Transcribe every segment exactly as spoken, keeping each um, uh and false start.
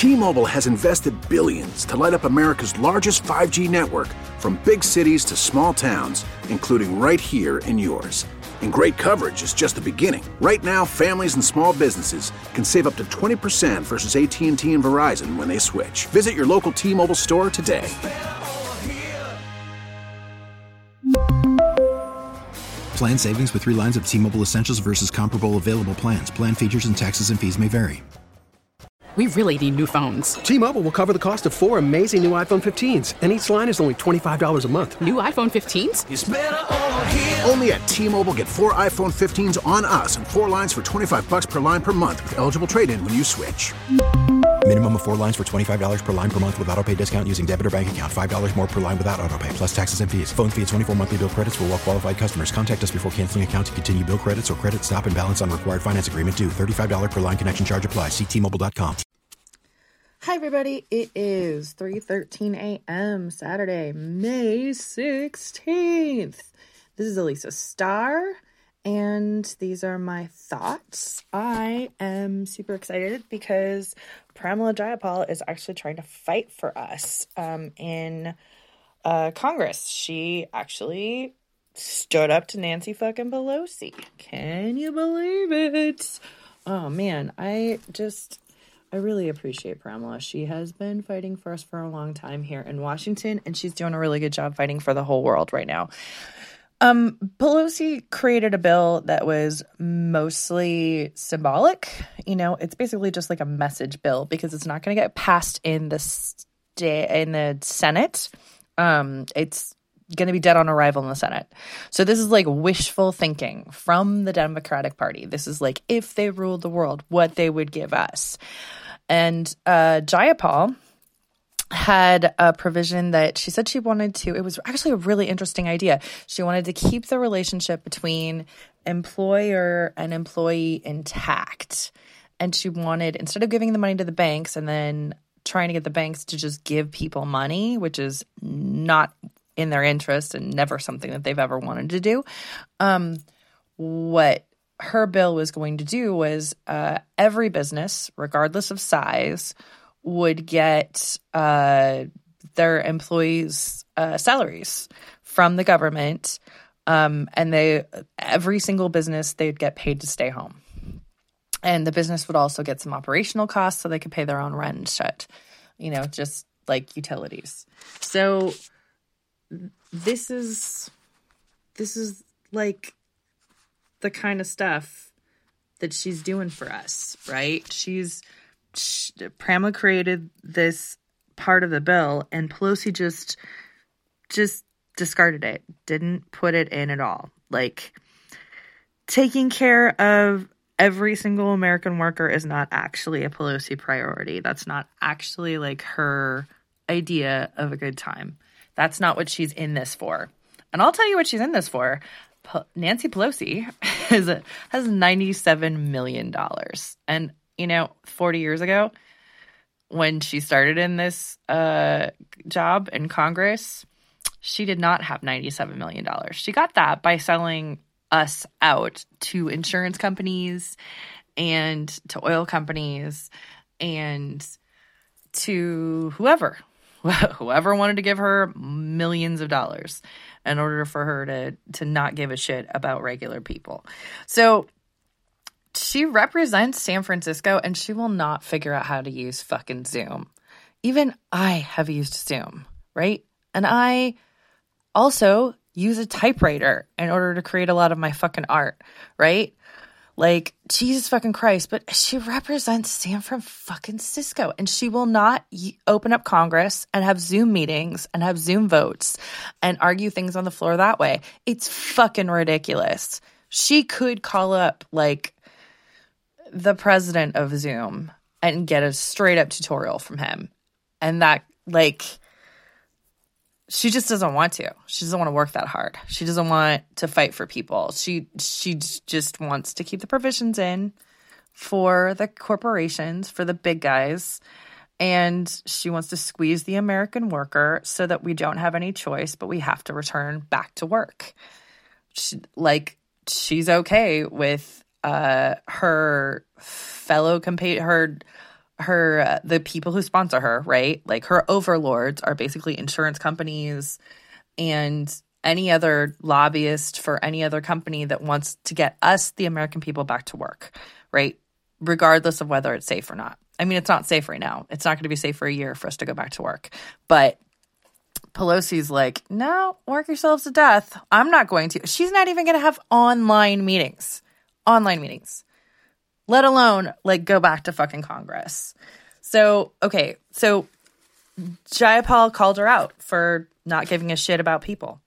T-Mobile has invested billions to light up America's largest five G network, from big cities to small towns, including right here in yours. And great coverage is just the beginning. Right now, families and small businesses can save up to twenty percent versus A T and T and Verizon when they switch. Visit your local T-Mobile store today. Plan savings with three lines of T-Mobile Essentials versus comparable available plans. Plan features and taxes and fees may vary. We really need new phones. T-Mobile will cover the cost of four amazing new iPhone fifteens, and each line is only twenty-five dollars a month. New iPhone fifteens? It's better over here. Only at T-Mobile, get four iPhone fifteens on us and four lines for twenty-five bucks per line per month with eligible trade-in when you switch. Minimum of four lines for twenty-five dollars per line per month with autopay discount using debit or bank account. five dollars more per line without autopay, plus taxes and fees. Phone fee at twenty-four monthly bill credits for well-qualified customers. Contact us before canceling account to continue bill credits or credit stop and balance on required finance agreement due. thirty-five dollars per line connection charge applies. See T Mobile dot com. Hi, everybody. It is three thirteen a.m. Saturday, May sixteenth. This is Elisa Starr, and these are my thoughts. I am super excited because Pramila Jayapal is actually trying to fight for us um, in uh, Congress. She actually stood up to Nancy fucking Pelosi. Can you believe it? Oh, man. I just... I really appreciate Pramila. She has been fighting for us for a long time here in Washington, and she's doing a really good job fighting for the whole world right now. Um, Pelosi created a bill that was mostly symbolic. You know, it's basically just like a message bill because it's not going to get passed in the sta- in the Senate. Um, it's going to be dead on arrival in the Senate. So this is like wishful thinking from the Democratic Party. This is like if they ruled the world, what they would give us. And uh, Jayapal had a provision that she said she wanted to, it was actually a really interesting idea. She wanted to keep the relationship between employer and employee intact. And she wanted, instead of giving the money to the banks and then trying to get the banks to just give people money, which is not in their interest and never something that they've ever wanted to do, um, what her bill was going to do was uh, every business, regardless of size, would get uh, their employees' uh, salaries from the government, um, and they every single business, they'd get paid to stay home. And the business would also get some operational costs so they could pay their own rent and shit, you know, just like utilities. So this is this is like the kind of stuff that she's doing for us, right? She's she, Pramila created this part of the bill, and Pelosi just just discarded it, didn't put it in at all. Like, taking care of every single American worker is not actually a Pelosi priority. That's not actually like her idea of a good time. That's not what she's in this for. And I'll tell you what she's in this for. P- Nancy Pelosi is a, has ninety-seven million dollars. And, you know, forty years ago, when she started in this uh, job in Congress, she did not have ninety-seven million dollars. She got that by selling us out to insurance companies and to oil companies and to whoever, whoever wanted to give her millions of dollars in order for her to, to not give a shit about regular people. So she represents San Francisco, and she will not figure out how to use fucking Zoom. Even I have used Zoom, right? And I also use a typewriter in order to create a lot of my fucking art, right? Like, Jesus fucking Christ, but she represents San Francisco, and she will not y- open up Congress and have Zoom meetings and have Zoom votes and argue things on the floor that way. It's fucking ridiculous. She could call up, like, the president of Zoom and get a straight up tutorial from him. And that, like, she just doesn't want to. She doesn't want to work that hard. She doesn't want to fight for people. She she just wants to keep the provisions in for the corporations, for the big guys. And she wants to squeeze the American worker so that we don't have any choice, but we have to return back to work. She, like, she's okay with uh, her fellow compa- her her uh, the people who sponsor her, right? Like her overlords are basically insurance companies and any other lobbyist for any other company that wants to get us, the American people, back to work, right? Regardless of whether it's safe or not. I mean, it's not safe right now. It's not going to be safe for a year for us to go back to work. But Pelosi's like, no, work yourselves to death. I'm not going to. She's not even going to have online meetings. Online meetings. Let alone, like, go back to fucking Congress. So, okay. So, Jayapal called her out for not giving a shit about people.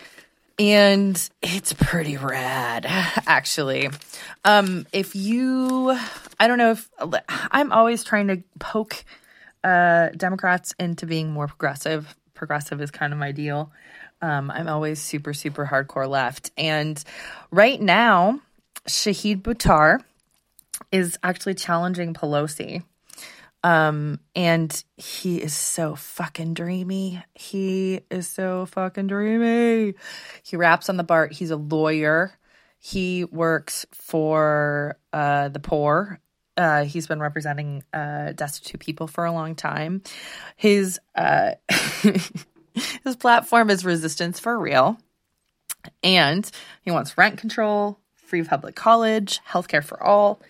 And it's pretty rad, actually. Um, if you, I don't know if, I'm always trying to poke uh, Democrats into being more progressive. Progressive is kind of my deal. Um, I'm always super, super hardcore left. And right now, Shahid Buttar is actually challenging Pelosi. Um, and he is so fucking dreamy. He is so fucking dreamy. He raps on the BART. He's a lawyer. He works for uh, the poor. Uh, he's been representing uh, destitute people for a long time. His uh, his platform is resistance for real. And he wants rent control, free public college, healthcare for all.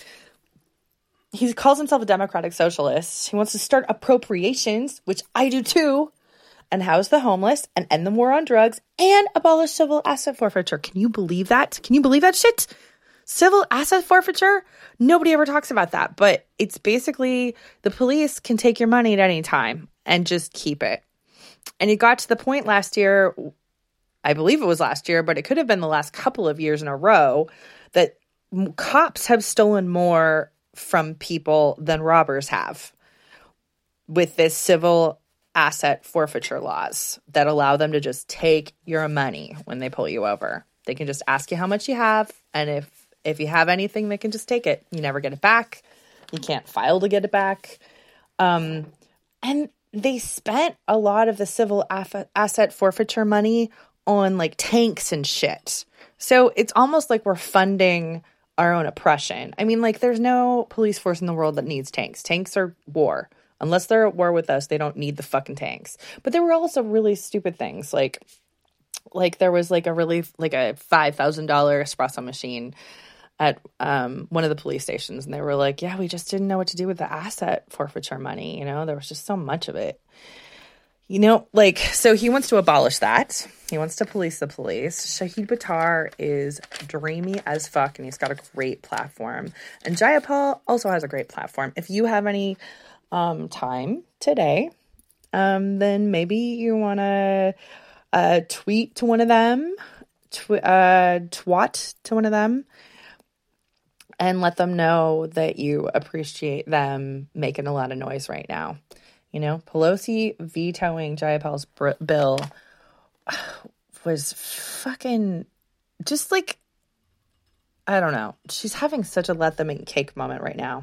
He calls himself a democratic socialist. He wants to start appropriations, which I do too, and house the homeless and end the war on drugs and abolish civil asset forfeiture. Can you believe that? Can you believe that shit? Civil asset forfeiture? Nobody ever talks about that, but it's basically the police can take your money at any time and just keep it. And it got to the point last year, I believe it was last year, but it could have been the last couple of years in a row, that cops have stolen more from people than robbers have with this civil asset forfeiture laws that allow them to just take your money when they pull you over. They can just ask you how much you have, and if if you have anything, they can just take it. You never get it back. You can't file to get it back. Um, and they spent a lot of the civil aff- asset forfeiture money on like tanks and shit. So it's almost like we're funding our own oppression. I mean, like, there's no police force in the world that needs tanks. Tanks are war. Unless they're at war with us, they don't need the fucking tanks. But there were also really stupid things. Like, like there was like a really, like a five thousand dollars espresso machine at um, one of the police stations. And they were like, yeah, we just didn't know what to do with the asset forfeiture money. You know, there was just so much of it. You know, like, so he wants to abolish that. He wants to police the police. Shahid Buttar is dreamy as fuck, and he's got a great platform. And Jayapal also has a great platform. If you have any um, time today, um, then maybe you want to uh, tweet to one of them, tw- uh, twat to one of them, and let them know that you appreciate them making a lot of noise right now. You know, Pelosi vetoing Jayapal's br- bill was fucking just like, I don't know. She's having such a let them eat cake moment right now.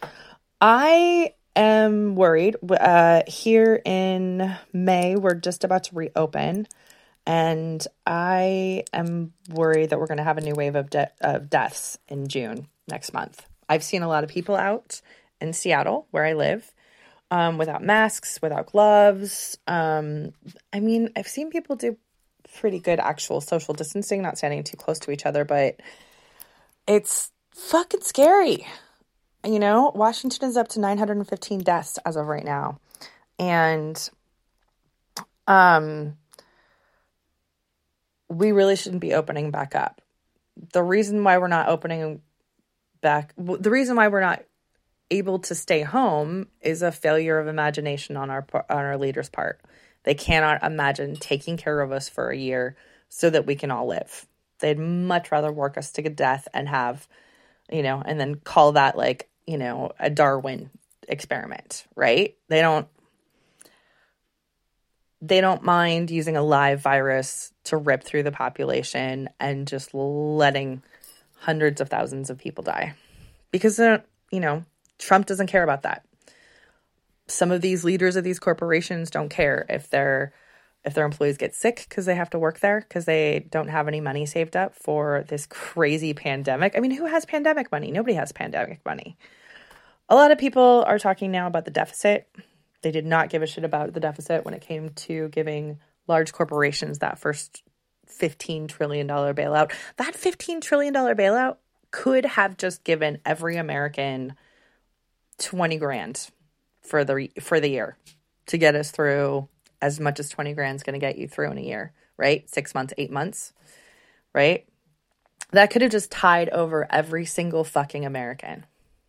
I am worried. Uh, here in May, we're just about to reopen. And I am worried that we're going to have a new wave of, de- of deaths in June next month. I've seen a lot of people out in Seattle, where I live, Um, without masks, without gloves. Um, I mean, I've seen people do pretty good actual social distancing, not standing too close to each other, but it's fucking scary. You know, Washington is up to nine hundred fifteen deaths as of right now. And um, we really shouldn't be opening back up. The reason why we're not opening back, the reason why we're not able to stay home is a failure of imagination on our on our leaders' part. They cannot imagine taking care of us for a year so that we can all live. They'd much rather work us to death and have, you know, and then call that like, you know, a Darwin experiment, right? They don't they don't mind using a live virus to rip through the population and just letting hundreds of thousands of people die. Because they're, you know, Trump doesn't care about that. Some of these leaders of these corporations don't care if their if their employees get sick because they have to work there because they don't have any money saved up for this crazy pandemic. I mean, who has pandemic money? Nobody has pandemic money. A lot of people are talking now about the deficit. They did not give a shit about the deficit when it came to giving large corporations that first fifteen trillion dollars bailout. That fifteen trillion dollars bailout could have just given every American twenty grand for the for the year to get us through as much as twenty grand is going to get you through in a year, right? Six months, eight months, right? That could have just tied over every single fucking American.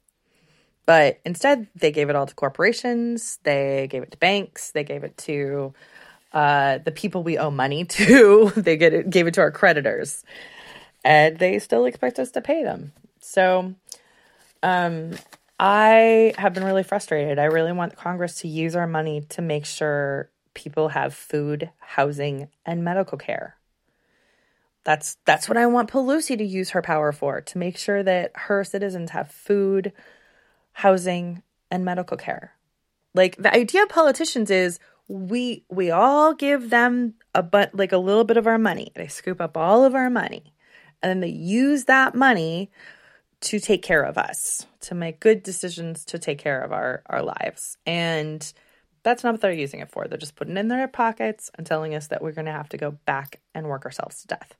But instead, they gave it all to corporations. They gave it to banks. They gave it to uh, the people we owe money to. They get it, gave it to our creditors. And they still expect us to pay them. So um, I have been really frustrated. I really want Congress to use our money to make sure people have food, housing, and medical care. That's that's what I want Pelosi to use her power for, to make sure that her citizens have food, housing, and medical care. Like, the idea of politicians is we we all give them a but like a little bit of our money. They scoop up all of our money, and then they use that money to take care of us, to make good decisions, to take care of our, our lives. And that's not what they're using it for. They're just putting it in their pockets and telling us that we're going to have to go back and work ourselves to death.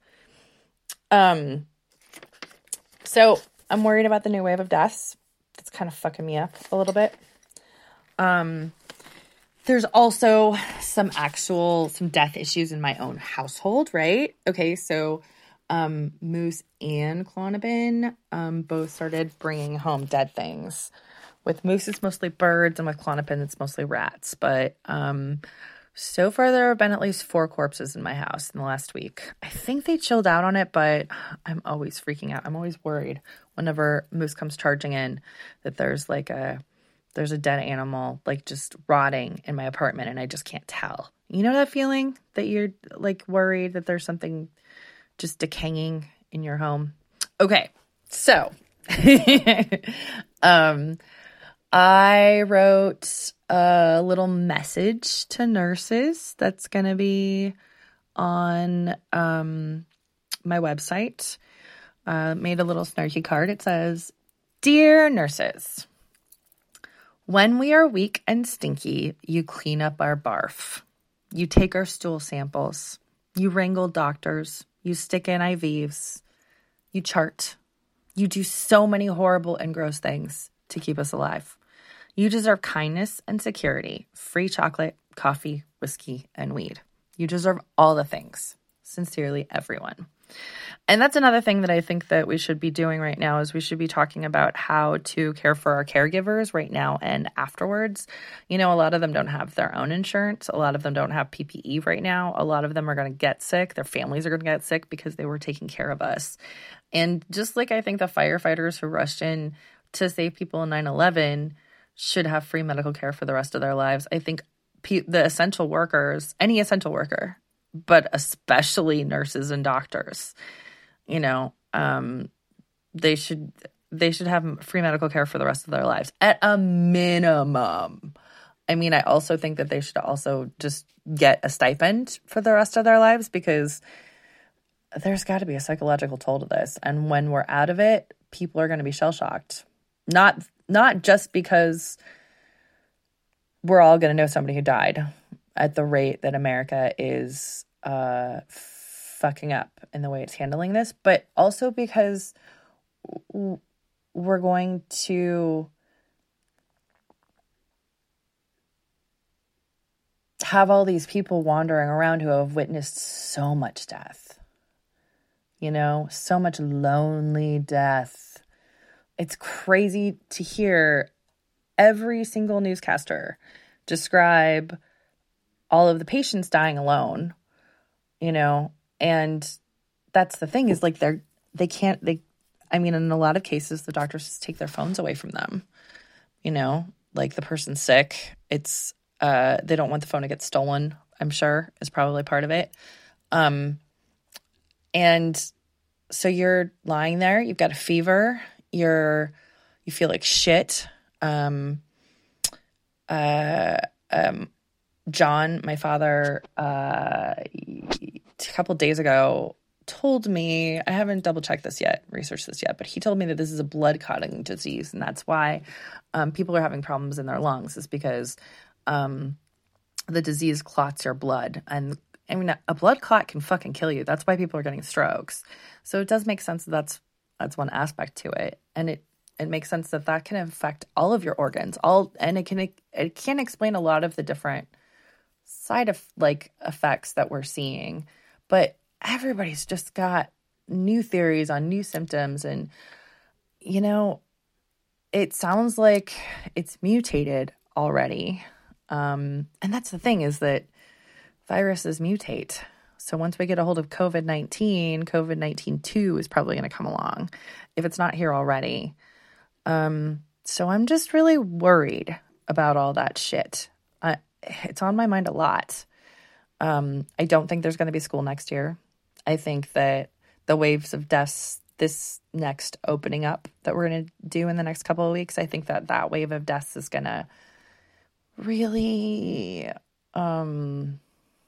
Um, so I'm worried about the new wave of deaths. That's kind of fucking me up a little bit. Um, there's also some actual, some death issues in my own household, right? Okay, so um, Moose and Clonabin um, both started bringing home dead things. With Moose, it's mostly birds, and with Clonabin, it's mostly rats. But um, so far, there have been at least four corpses in my house in the last week. I think they chilled out on it, but I'm always freaking out. I'm always worried whenever Moose comes charging in that there's like a there's a dead animal like just rotting in my apartment, and I just can't tell. You know that feeling that you're like worried that there's something just decaying in your home? Okay, so um, I wrote a little message to nurses that's going to be on um, my website. Uh, made a little snarky card. It says, "Dear nurses, when we are weak and stinky, you clean up our barf. You take our stool samples. You wrangle doctors. You stick in I Vs. You chart. You do so many horrible and gross things to keep us alive. You deserve kindness and security, free chocolate, coffee, whiskey, and weed. You deserve all the things. Sincerely, everyone." And that's another thing that I think that we should be doing right now is we should be talking about how to care for our caregivers right now and afterwards. You know, a lot of them don't have their own insurance. A lot of them don't have P P E right now. A lot of them are going to get sick. Their families are going to get sick because they were taking care of us. And just like I think the firefighters who rushed in to save people in nine eleven should have free medical care for the rest of their lives, I think pe- the essential workers, any essential worker, but especially nurses and doctors, you know, um, they should they should have free medical care for the rest of their lives at a minimum. I mean, I also think that they should also just get a stipend for the rest of their lives, because there's got to be a psychological toll to this. And when we're out of it, people are going to be shell-shocked. Not not just because we're all going to know somebody who died at the rate that America is uh, fucking up in the way it's handling this, but also because w- we're going to have all these people wandering around who have witnessed so much death, you know, so much lonely death. It's crazy to hear every single newscaster describe all of the patients dying alone, you know, and that's the thing is like they're, they can't, they, I mean, in a lot of cases, the doctors just take their phones away from them, you know, like the person's sick. It's, uh, they don't want the phone to get stolen, I'm sure is probably part of it. Um, and so you're lying there, you've got a fever, you're, you feel like shit. Um, uh, um, John, my father, uh, a couple days ago told me, I haven't double checked this yet, researched this yet, but he told me that this is a blood clotting disease, and that's why um, people are having problems in their lungs, is because um, the disease clots your blood. And I mean, a blood clot can fucking kill you. That's why people are getting strokes. So it does make sense that that's that's one aspect to it, and it it makes sense that that can affect all of your organs, all, and it can it can explain a lot of the different side of like effects that we're seeing, but everybody's just got new theories on new symptoms, and you know, it sounds like it's mutated already. Um, and that's the thing, is that viruses mutate. So once we get a hold of COVID nineteen, COVID nineteen two is probably going to come along, if it's not here already. Um, so I'm just really worried about all that shit. I, it's on my mind a lot. Um, I don't think there's going to be school next year. I think that the waves of deaths, this next opening up that we're going to do in the next couple of weeks, I think that that wave of deaths is going to really um,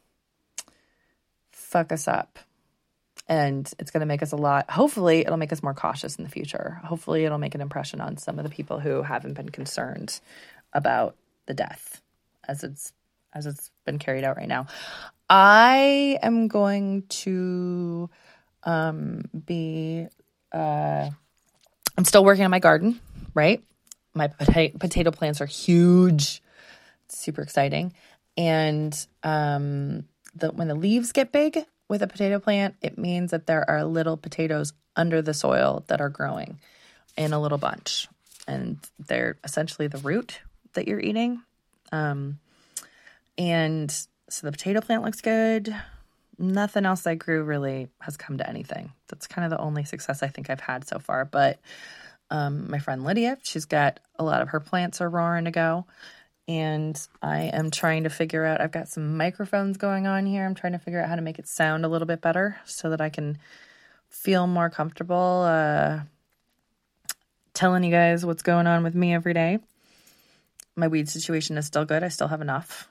fuck us up. And it's going to make us a lot, hopefully it'll make us more cautious in the future. Hopefully it'll make an impression on some of the people who haven't been concerned about the death as it's as it's been carried out right now. I am going to um, be, uh, I'm still working on my garden, right? My pota- potato plants are huge. It's super exciting. And um, the, when the leaves get big with a potato plant, it means that there are little potatoes under the soil that are growing in a little bunch. And they're essentially the root that you're eating. Um, and so the potato plant looks good. Nothing else I grew really has come to anything. That's kind of the only success I think I've had so far. But um, my friend Lydia, she's got a lot of her plants are roaring to go. And I am trying to figure out, I've got some microphones going on here. I'm trying to figure out how to make it sound a little bit better so that I can feel more comfortable uh, telling you guys what's going on with me every day. My weed situation is still good. I still have enough.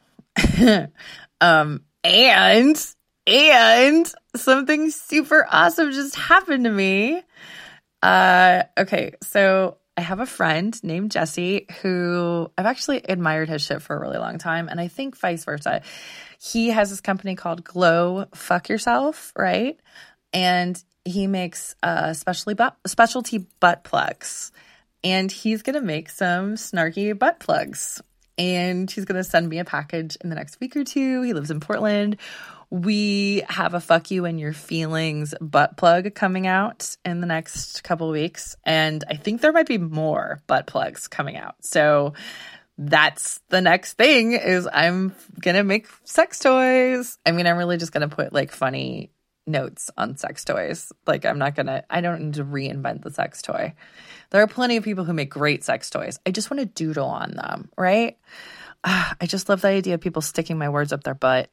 um, and, and something super awesome just happened to me. Uh, okay, so I have a friend named Jesse who I've actually admired his shit for a really long time. And I think vice versa. He has this company called Glow Fuck Yourself, right? And he makes uh, specialty butt, specialty butt plugs. And he's going to make some snarky butt plugs. And he's going to send me a package in the next week or two. He lives in Portland. We have a fuck you and your feelings butt plug coming out in the next couple of weeks. And I think there might be more butt plugs coming out. So that's the next thing, is I'm going to make sex toys. I mean, I'm really just going to put like funny notes on sex toys. Like I'm not going to, I don't need to reinvent the sex toy. There are plenty of people who make great sex toys. I just want to doodle on them, right? Uh, I just love the idea of people sticking my words up their butt.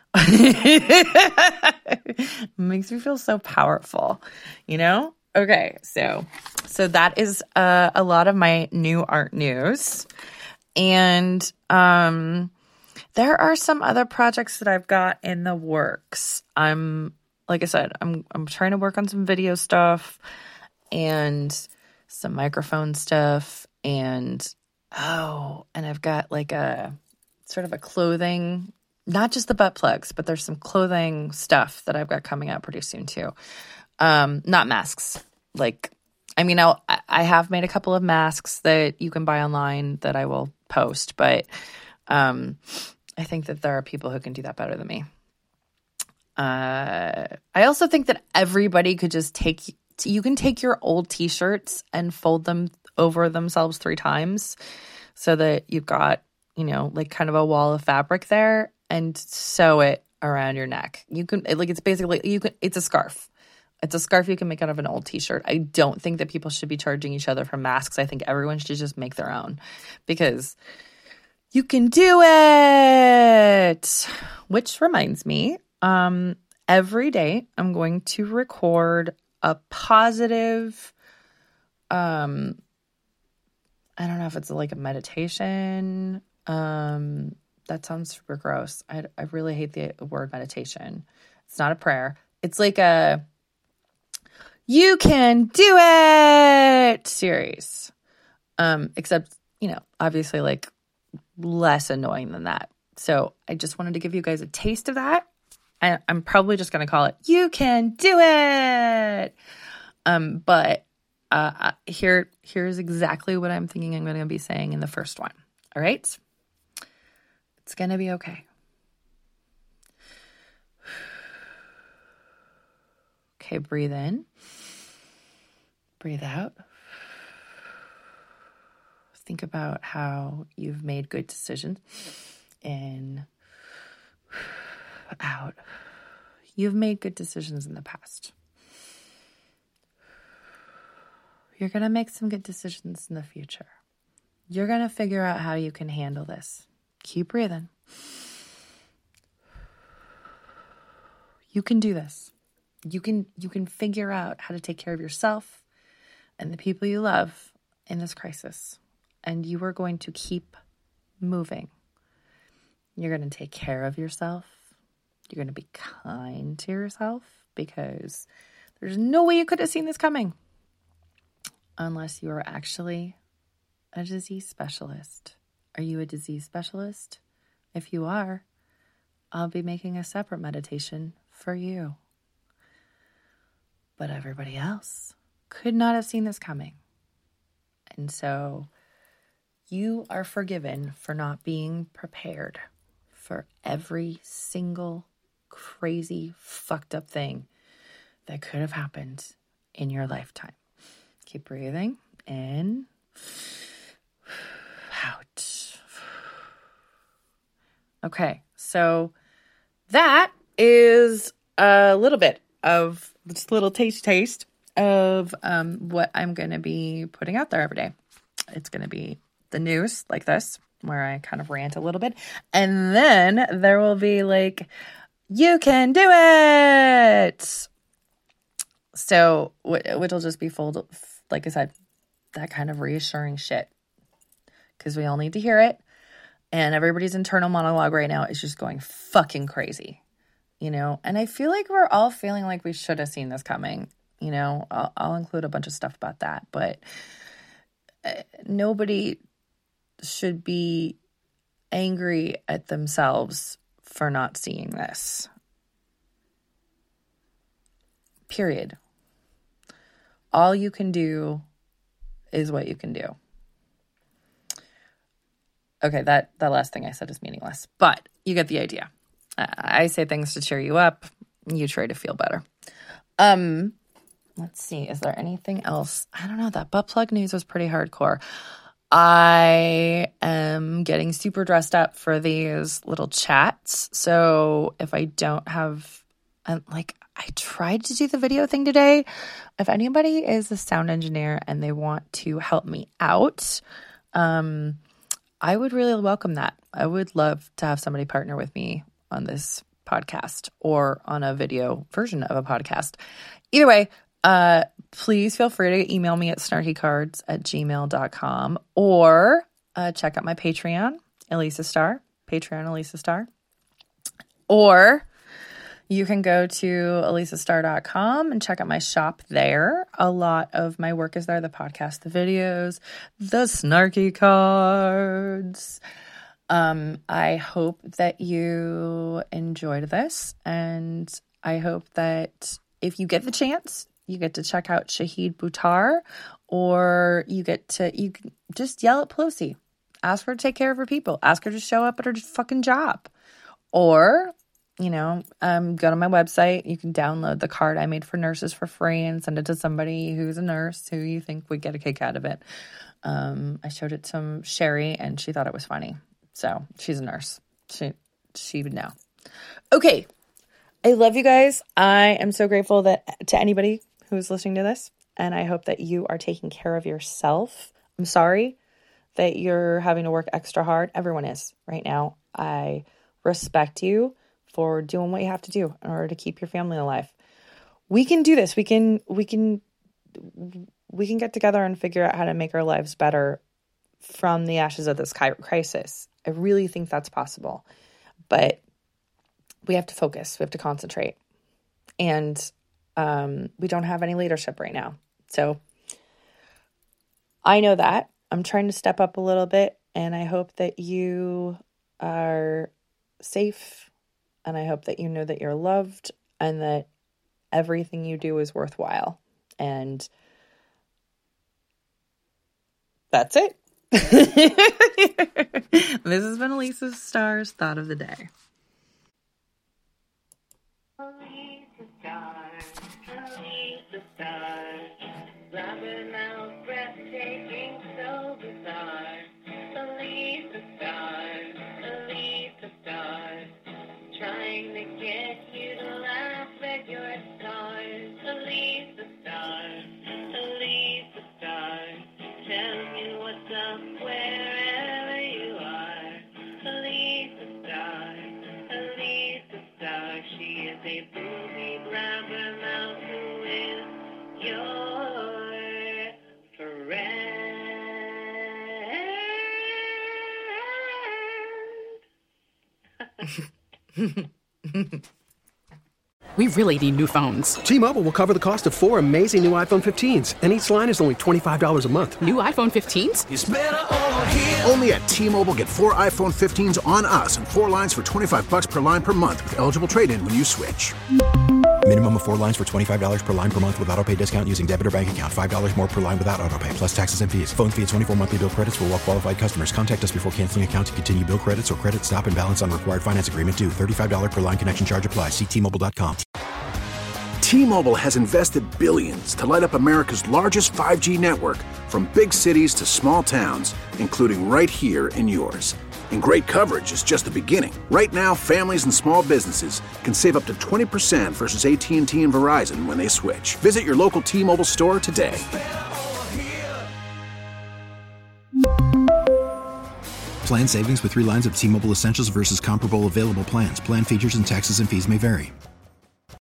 It makes me feel so powerful, you know? Okay, so so that is uh, a lot of my new art news. And um, there are some other projects that I've got in the works. I'm, like I said, I'm I'm trying to work on some video stuff and some microphone stuff. And, oh, and I've got like a sort of a clothing, not just the butt plugs, but there's some clothing stuff that I've got coming out pretty soon too. Um, not masks. Like, I mean, I'll, I have made a couple of masks that you can buy online that I will post, but um, I think that there are people who can do that better than me. Uh, I also think that everybody could just take, you can take your old t-shirts and fold them over themselves three times so that you've got, you know, like kind of a wall of fabric there, and sew it around your neck. You can, like, it's basically, you can, it's a scarf. It's a scarf you can make out of an old t-shirt. I don't think that people should be charging each other for masks. I think everyone should just make their own, because you can do it. Which reminds me, um, every day I'm going to record a positive, um, I don't know if it's like a meditation. Um, that sounds super gross. I, I really hate the word meditation. It's not a prayer. It's like a, You Can Do It series. Um, except, you know, obviously like less annoying than that. So I just wanted to give you guys a taste of that. I, I'm probably just going to call it You Can Do It. Um, but uh, here, here's exactly what I'm thinking I'm going to be saying in the first one. All right? It's going to be okay. Okay, breathe in. Breathe out. Think about how you've made good decisions. In, out. You've made good decisions in the past. You're going to make some good decisions in the future. You're going to figure out how you can handle this. Keep breathing. You can do this. You can you can figure out how to take care of yourself and the people you love in this crisis. And you are going to keep moving. You're going to take care of yourself. You're going to be kind to yourself because there's no way you could have seen this coming unless you are actually a disease specialist. Are you a disease specialist? If you are, I'll be making a separate meditation for you. But everybody else could not have seen this coming. And so you are forgiven for not being prepared for every single crazy, fucked up thing that could have happened in your lifetime. Keep breathing in, out. Okay, so that is a little bit of just a little taste taste of um, what I'm going to be putting out there every day. It's going to be the news like this, where I kind of rant a little bit. And then there will be like, you can do it. So, which will just be full, like I said, that kind of reassuring shit. Because we all need to hear it. And everybody's internal monologue right now is just going fucking crazy. You know, and I feel like we're all feeling like we should have seen this coming. You know, I'll, I'll include a bunch of stuff about that. But uh, nobody should be angry at themselves for not seeing this. Period. All you can do is what you can do. Okay, that, that last thing I said is meaningless. But you get the idea. I say things to cheer you up. You try to feel better. Um, let's see. Is there anything else? I don't know. That butt plug news was pretty hardcore. I am getting super dressed up for these little chats. So if I don't have, um, like, I tried to do the video thing today. If anybody is a sound engineer and they want to help me out, um, I would really welcome that. I would love to have somebody partner with me on this podcast or on a video version of a podcast. Either way, uh, please feel free to email me at snarkycards at gmail dot com or uh, check out my Patreon, Elisa Star, Patreon Elisa Star. Or you can go to elisa star dot com and check out my shop there. A lot of my work is there, the podcast, the videos, the snarky cards. Um, I hope that you enjoyed this, and I hope that if you get the chance, you get to check out Shahid Buttar, or you get to, you can just yell at Pelosi. Ask her to take care of her people. Ask her to show up at her fucking job. Or, you know, um, go to my website. You can download the card I made for nurses for free and send it to somebody who's a nurse who you think would get a kick out of it. Um, I showed it to Sherry, and she thought it was funny. So she's a nurse. She she would know. Okay. I love you guys. I am so grateful that to anybody who's listening to this. And I hope that you are taking care of yourself. I'm sorry that you're having to work extra hard. Everyone is right now. I respect you for doing what you have to do in order to keep your family alive. We can do this. We can we can we can get together and figure out how to make our lives better from the ashes of this crisis. I really think that's possible. But we have to focus. We have to concentrate. And Um, we don't have any leadership right now. So I know that. I'm trying to step up a little bit, and I hope that you are safe, and I hope that you know that you're loved and that everything you do is worthwhile. And that's it. This has been Elisa's Stars Thought of the Day. Elisa Stars, Elisa Stars, rubbing out breathtaking, so bizarre. Elisa Stars, Elisa Stars, trying to get you to laugh at your stars. Elisa Stars, Elisa Stars, tell you what's up wherever you are. Elisa Stars, Elisa Stars, she is a booby blabbermouth who is your friend. We really need new phones. T-Mobile will cover the cost of four amazing new iPhone fifteens, and each line is only twenty-five dollars a month. New iPhone fifteens? It's better over here. Only at T-Mobile, get four iPhone fifteens on us and four lines for twenty-five bucks per line per month with eligible trade-in when you switch. Minimum of four lines for twenty-five dollars per line per month with autopay discount using debit or bank account. five dollars more per line without autopay, plus taxes and fees. Phone fee at twenty-four monthly bill credits for well-qualified customers. Contact us before canceling account to continue bill credits or credit stop and balance on required finance agreement due. thirty-five dollars per line connection charge applies. See T Mobile dot com. T-Mobile has invested billions to light up America's largest five G network, from big cities to small towns, including right here in yours. And great coverage is just the beginning. Right now, families and small businesses can save up to twenty percent versus A T and T and Verizon when they switch. Visit your local T-Mobile store today. Plan savings with three lines of T-Mobile Essentials versus comparable available plans. Plan features and taxes and fees may vary.